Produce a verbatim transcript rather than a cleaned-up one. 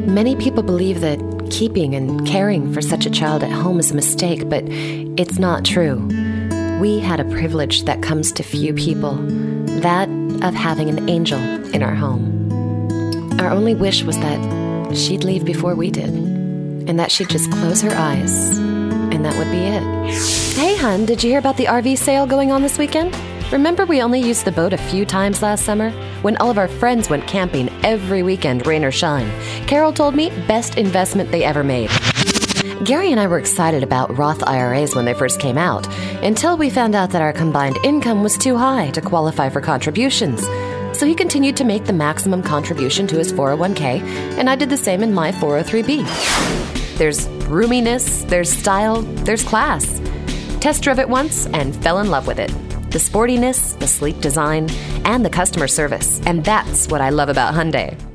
Many people believe that keeping and caring for such a child at home is a mistake, but it's not true. We had a privilege that comes to few people, that of having an angel in our home. Our only wish was that she'd leave before we did, and that she'd just close her eyes, and that would be it. Hey, hun, did you hear about the R V sale going on this weekend? Remember we only used the boat a few times last summer? When all of our friends went camping every weekend, rain or shine. Carol told me, best investment they ever made. Gary and I were excited about Roth I R As when they first came out, until we found out that our combined income was too high to qualify for contributions. So he continued to make the maximum contribution to his four oh one k, and I did the same in my four oh three b. There's roominess, there's style, there's class. Test drove it once and fell in love with it. The sportiness, the sleek design, and the customer service. And that's what I love about Hyundai.